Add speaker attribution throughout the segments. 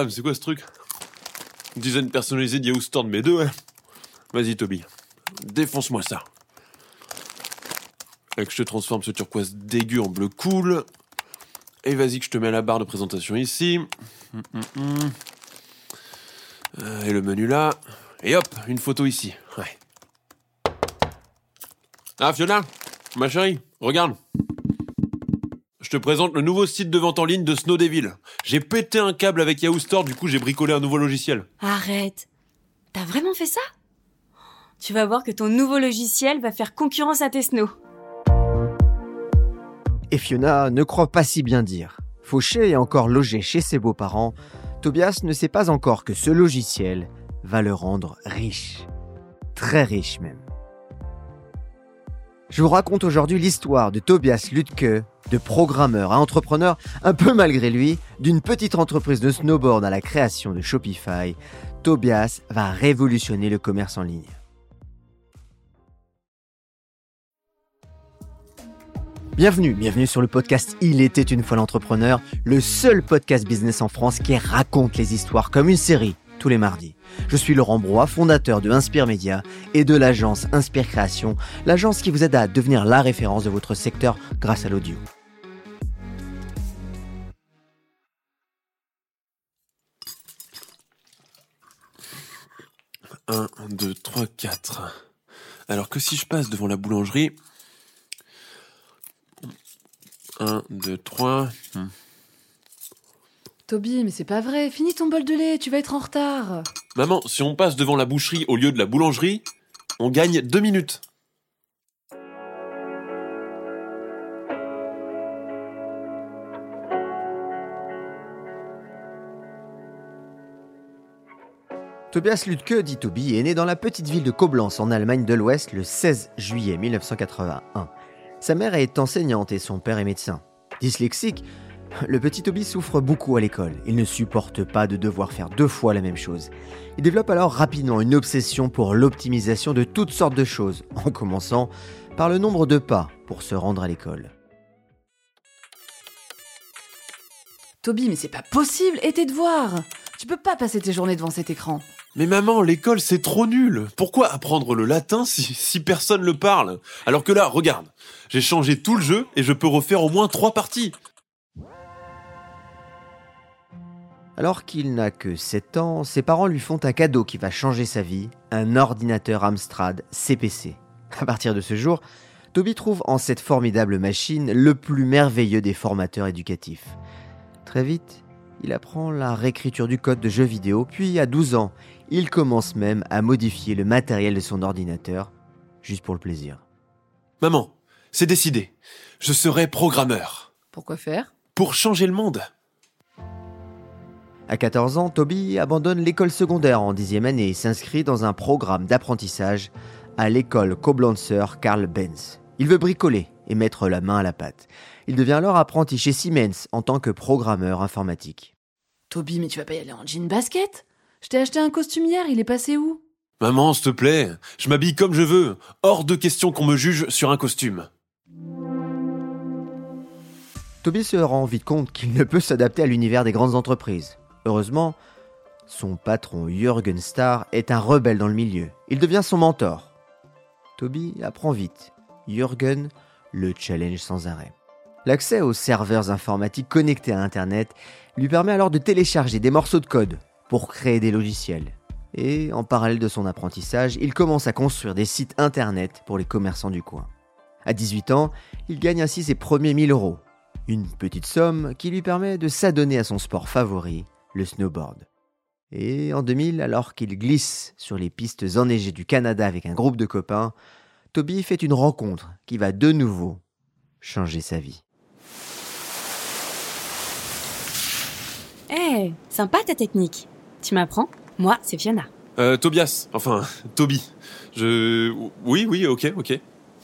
Speaker 1: mais c'est quoi ce truc? Design personnalisé de Yahoo Store de mes deux, ouais. Vas-y, Toby. Défonce-moi ça. Et que je te transforme ce turquoise dégueu en bleu cool. Et vas-y que je te mets la barre de présentation ici. Et le menu là. Et hop, une photo ici. Ouais. Ah, Fiona, ma chérie, regarde. Je te présente le nouveau site de vente en ligne de Snow Devil. J'ai pété un câble avec Yahoo Store, du coup j'ai bricolé un nouveau logiciel.
Speaker 2: Arrête. T'as vraiment fait ça? Tu vas voir que ton nouveau logiciel va faire concurrence à tes Snow.
Speaker 3: Et Fiona ne croit pas si bien dire. Fauché et encore logé chez ses beaux-parents, Tobias ne sait pas encore que ce logiciel va le rendre riche. Très riche même. Je vous raconte aujourd'hui l'histoire de Tobias Lütke, de programmeur à entrepreneur, un peu malgré lui, d'une petite entreprise de snowboard à la création de Shopify. Tobias va révolutionner le commerce en ligne. Bienvenue sur le podcast Il était une fois l'entrepreneur, le seul podcast business en France qui raconte les histoires comme une série tous les mardis. Je suis Laurent Broye, fondateur de Inspire Média et de l'agence Inspire Création, l'agence qui vous aide à devenir la référence de votre secteur grâce à l'audio.
Speaker 1: Un, 2, 3, 4. Alors que si je passe devant la boulangerie... 1, 2, 3...
Speaker 4: Toby, mais c'est pas vrai, finis ton bol de lait, tu vas être en retard.
Speaker 1: Maman, si on passe devant la boucherie au lieu de la boulangerie, on gagne 2 minutes.
Speaker 3: Tobias Lütke, dit Toby, est né dans la petite ville de Koblenz en Allemagne de l'Ouest le 16 juillet 1981. Sa mère est enseignante et son père est médecin. Dyslexique, le petit Toby souffre beaucoup à l'école. Il ne supporte pas de devoir faire 2 fois la même chose. Il développe alors rapidement une obsession pour l'optimisation de toutes sortes de choses, en commençant par le nombre de pas pour se rendre à l'école.
Speaker 4: Toby, mais c'est pas possible, et tes devoirs? Tu peux pas passer tes journées devant cet écran.
Speaker 1: Mais maman, l'école c'est trop nul. Pourquoi apprendre le latin si personne le parle? Alors que là, regarde, j'ai changé tout le jeu et je peux refaire au moins 3 parties.
Speaker 3: Alors qu'il n'a que 7 ans, ses parents lui font un cadeau qui va changer sa vie, un ordinateur Amstrad CPC. À partir de ce jour, Toby trouve en cette formidable machine le plus merveilleux des formateurs éducatifs. Très vite, il apprend la réécriture du code de jeux vidéo, puis à 12 ans, il commence même à modifier le matériel de son ordinateur, juste pour le plaisir.
Speaker 1: Maman, c'est décidé. Je serai programmeur.
Speaker 4: Pourquoi faire?
Speaker 1: Pour changer le monde.
Speaker 3: À 14 ans, Toby abandonne l'école secondaire en 10e année et s'inscrit dans un programme d'apprentissage à l'école Koblenzer Karl Benz. Il veut bricoler et mettre la main à la pâte. Il devient alors apprenti chez Siemens en tant que programmeur informatique.
Speaker 4: Toby, mais tu vas pas y aller en jean basket? Je t'ai acheté un costume hier, il est passé où?
Speaker 1: Maman, s'il te plaît, je m'habille comme je veux. Hors de question qu'on me juge sur un costume.
Speaker 3: Toby se rend vite compte qu'il ne peut s'adapter à l'univers des grandes entreprises. Heureusement, son patron Jürgen Starr est un rebelle dans le milieu. Il devient son mentor. Toby apprend vite. Jürgen le challenge sans arrêt. L'accès aux serveurs informatiques connectés à Internet lui permet alors de télécharger des morceaux de code pour créer des logiciels. Et en parallèle de son apprentissage, il commence à construire des sites Internet pour les commerçants du coin. À 18 ans, il gagne ainsi ses premiers 1000 €. Une petite somme qui lui permet de s'adonner à son sport favori, le snowboard. Et en 2000, alors qu'il glisse sur les pistes enneigées du Canada avec un groupe de copains, Toby fait une rencontre qui va de nouveau changer sa vie.
Speaker 2: Hé, sympa ta technique. Tu m'apprends? Moi, c'est Fiona.
Speaker 1: Tobias, enfin, Toby. Oui, ok.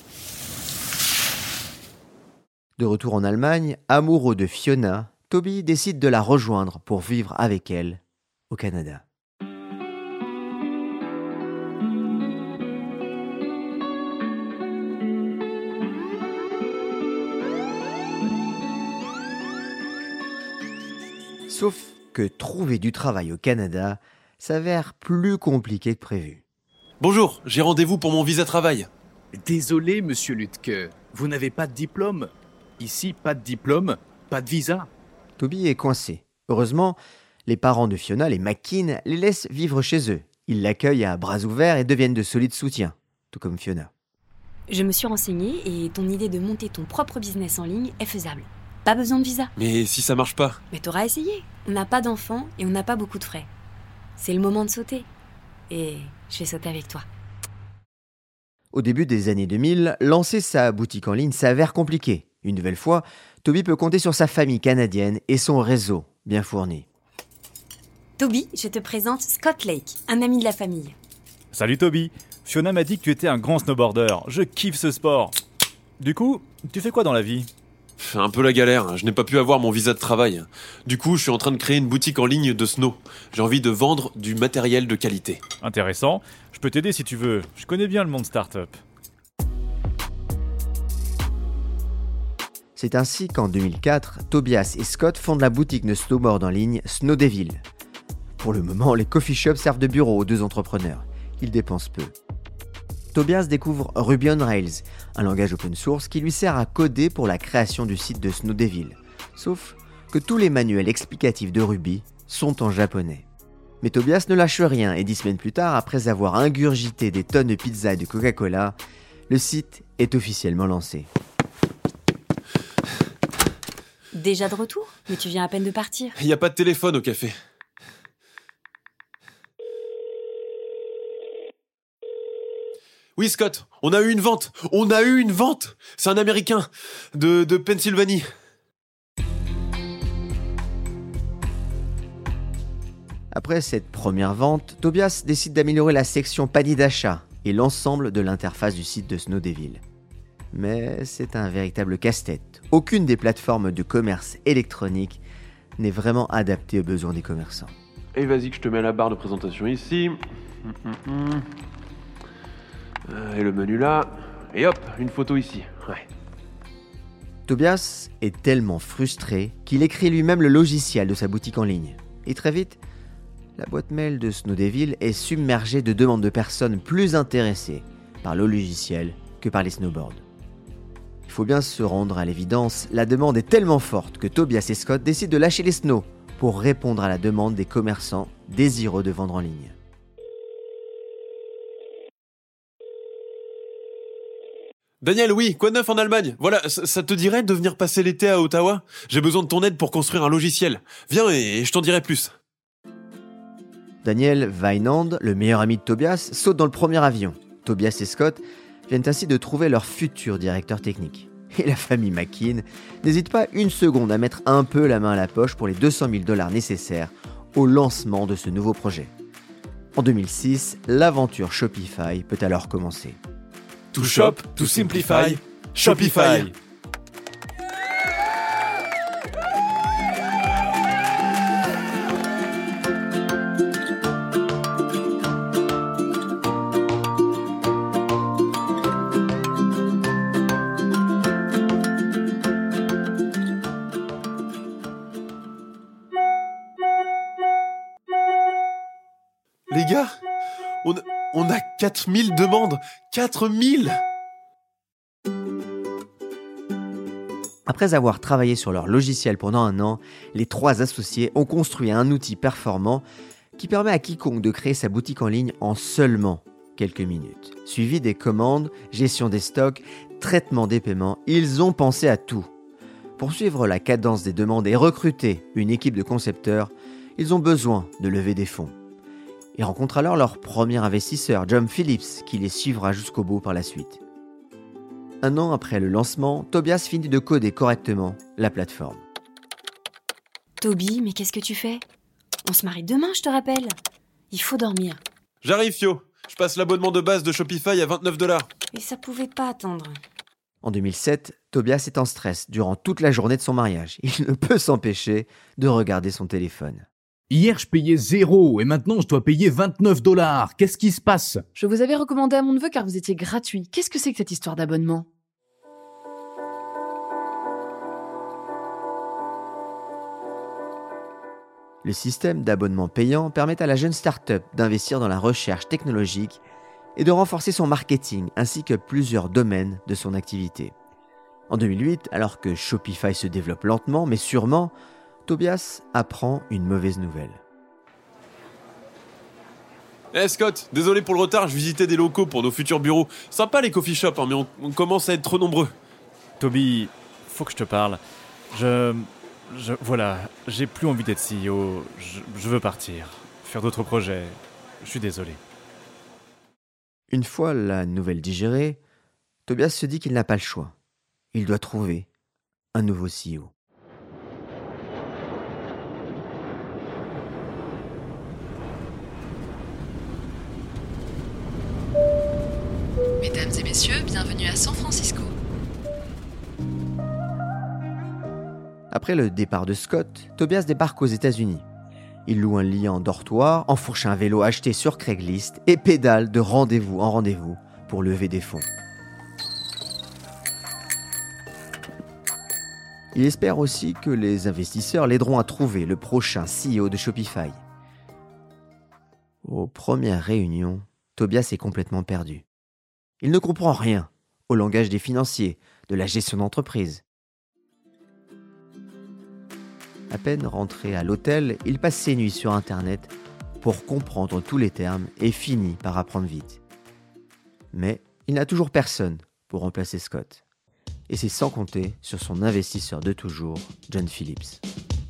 Speaker 3: De retour en Allemagne, amoureux de Fiona, Toby décide de la rejoindre pour vivre avec elle au Canada. Sauf que trouver du travail au Canada s'avère plus compliqué que prévu.
Speaker 1: Bonjour, j'ai rendez-vous pour mon visa travail.
Speaker 5: Désolé, monsieur Lutke, vous n'avez pas de diplôme. Ici, pas de diplôme, pas de visa.
Speaker 3: Toby est coincé. Heureusement, les parents de Fiona, les McKean, les laissent vivre chez eux. Ils l'accueillent à bras ouverts et deviennent de solides soutiens, tout comme Fiona.
Speaker 2: Je me suis renseignée et ton idée de monter ton propre business en ligne est faisable. Pas besoin de visa.
Speaker 1: Mais si ça marche pas?
Speaker 2: Mais t'auras essayé. On n'a pas d'enfants et on n'a pas beaucoup de frais. C'est le moment de sauter. Et je vais sauter avec toi.
Speaker 3: Au début des années 2000, lancer sa boutique en ligne s'avère compliqué. Une nouvelle fois, Toby peut compter sur sa famille canadienne et son réseau bien fourni.
Speaker 2: Toby, je te présente Scott Lake, un ami de la famille.
Speaker 6: Salut Toby, Fiona m'a dit que tu étais un grand snowboarder, je kiffe ce sport. Du coup, tu fais quoi dans la vie?
Speaker 1: Un peu la galère, je n'ai pas pu avoir mon visa de travail. Du coup, je suis en train de créer une boutique en ligne de snow. J'ai envie de vendre du matériel de qualité.
Speaker 6: Intéressant, je peux t'aider si tu veux, je connais bien le monde start-up.
Speaker 3: C'est ainsi qu'en 2004, Tobias et Scott fondent la boutique de snowboard en ligne Snow Devil. Pour le moment, les coffee shops servent de bureau aux deux entrepreneurs. Ils dépensent peu. Tobias découvre Ruby on Rails, un langage open source qui lui sert à coder pour la création du site de Snow Devil. Sauf que tous les manuels explicatifs de Ruby sont en japonais. Mais Tobias ne lâche rien et 10 semaines plus tard, après avoir ingurgité des tonnes de pizza et de Coca-Cola, le site est officiellement lancé.
Speaker 2: Déjà de retour? Mais tu viens à peine de partir.
Speaker 1: Il n'y a pas de téléphone au café. Oui, Scott, on a eu une vente. On a eu une vente. C'est un Américain de Pennsylvanie.
Speaker 3: Après cette première vente, Tobias décide d'améliorer la section panier d'achat et l'ensemble de l'interface du site de Snow Devil. Mais c'est un véritable casse-tête. Aucune des plateformes de commerce électronique n'est vraiment adaptée aux besoins des commerçants.
Speaker 1: Et vas-y que je te mets la barre de présentation ici. Et le menu là. Et hop, une photo ici. Ouais.
Speaker 3: Tobias est tellement frustré qu'il écrit lui-même le logiciel de sa boutique en ligne. Et très vite, la boîte mail de Snow Devil est submergée de demandes de personnes plus intéressées par le logiciel que par les snowboards. Il faut bien se rendre à l'évidence, la demande est tellement forte que Tobias et Scott décident de lâcher les snows pour répondre à la demande des commerçants désireux de vendre en ligne.
Speaker 1: Daniel, oui, quoi de neuf en Allemagne? Voilà, ça te dirait de venir passer l'été à Ottawa? J'ai besoin de ton aide pour construire un logiciel. Viens et je t'en dirai plus.
Speaker 3: Daniel Weinand, le meilleur ami de Tobias, saute dans le premier avion. Tobias et Scott viennent ainsi de trouver leur futur directeur technique. Et la famille McKean n'hésite pas une seconde à mettre un peu la main à la poche pour les 200 000 $ nécessaires au lancement de ce nouveau projet. En 2006, l'aventure Shopify peut alors commencer.
Speaker 6: To shop, to simplify, Shopify.
Speaker 1: Les gars, on a 4000 demandes. 4000!
Speaker 3: Après avoir travaillé sur leur logiciel pendant un an, les trois associés ont construit un outil performant qui permet à quiconque de créer sa boutique en ligne en seulement quelques minutes. Suivi des commandes, gestion des stocks, traitement des paiements, ils ont pensé à tout. Pour suivre la cadence des demandes et recruter une équipe de concepteurs, ils ont besoin de lever des fonds. Ils rencontrent alors leur premier investisseur, John Phillips, qui les suivra jusqu'au bout par la suite. Un an après le lancement, Tobias finit de coder correctement la plateforme.
Speaker 2: Toby, mais qu'est-ce que tu fais? On se marie demain, je te rappelle. Il faut dormir.
Speaker 1: J'arrive, Fio. Je passe l'abonnement de base de Shopify à 29 $.
Speaker 2: Et ça pouvait pas attendre.
Speaker 3: En 2007, Tobias est en stress durant toute la journée de son mariage. Il ne peut s'empêcher de regarder son téléphone.
Speaker 5: Hier, je payais 0 et maintenant, je dois payer 29 $. Qu'est-ce qui se passe?
Speaker 4: Je vous avais recommandé à mon neveu car vous étiez gratuit. Qu'est-ce que c'est que cette histoire d'abonnement?
Speaker 3: Le système d'abonnement payant permet à la jeune start-up d'investir dans la recherche technologique et de renforcer son marketing ainsi que plusieurs domaines de son activité. En 2008, alors que Shopify se développe lentement mais sûrement, Tobias apprend une mauvaise nouvelle.
Speaker 1: Scott, désolé pour le retard, je visitais des locaux pour nos futurs bureaux. Sympa les coffee shops, mais on commence à être trop nombreux.
Speaker 6: Toby, faut que je te parle. Voilà, j'ai plus envie d'être CEO. Je veux partir, faire d'autres projets. Je suis désolé.
Speaker 3: Une fois la nouvelle digérée, Tobias se dit qu'il n'a pas le choix. Il doit trouver un nouveau CEO.
Speaker 7: Mesdames et messieurs, bienvenue à San Francisco.
Speaker 3: Après le départ de Scott, Tobias débarque aux États-Unis. Il loue un lit en dortoir, enfourche un vélo acheté sur Craigslist et pédale de rendez-vous en rendez-vous pour lever des fonds. Il espère aussi que les investisseurs l'aideront à trouver le prochain CEO de Shopify. Aux premières réunions, Tobias est complètement perdu. Il ne comprend rien au langage des financiers, de la gestion d'entreprise. À peine rentré à l'hôtel, il passe ses nuits sur Internet pour comprendre tous les termes et finit par apprendre vite. Mais il n'a toujours personne pour remplacer Scott. Et c'est sans compter sur son investisseur de toujours, John Phillips.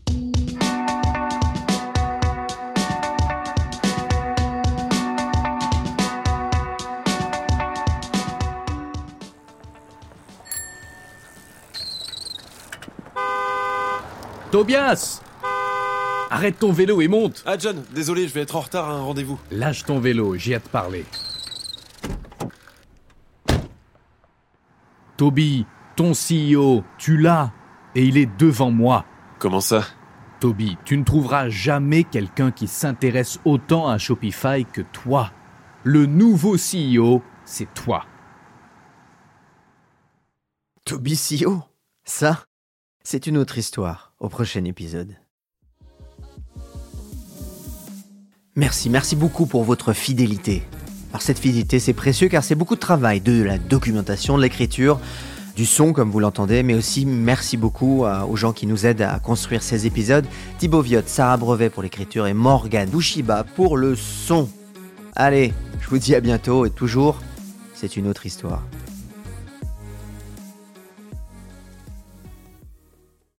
Speaker 5: Tobias! Arrête ton vélo et monte!
Speaker 1: Ah John, désolé, je vais être en retard à un rendez-vous.
Speaker 5: Lâche ton vélo, j'ai à te parler. Toby, ton CEO, tu l'as, et il est devant moi.
Speaker 1: Comment ça?
Speaker 5: Toby, tu ne trouveras jamais quelqu'un qui s'intéresse autant à Shopify que toi. Le nouveau CEO, c'est toi.
Speaker 3: Toby CEO? Ça, c'est une autre histoire au prochain épisode. Merci beaucoup pour votre fidélité. Alors cette fidélité, c'est précieux car c'est beaucoup de travail, de la documentation, de l'écriture, du son comme vous l'entendez, mais aussi merci beaucoup aux gens qui nous aident à construire ces épisodes. Thibaut Viotte, Sarah Brevet pour l'écriture et Morgane Bouchiba pour le son. Allez, je vous dis à bientôt et toujours, c'est une autre histoire.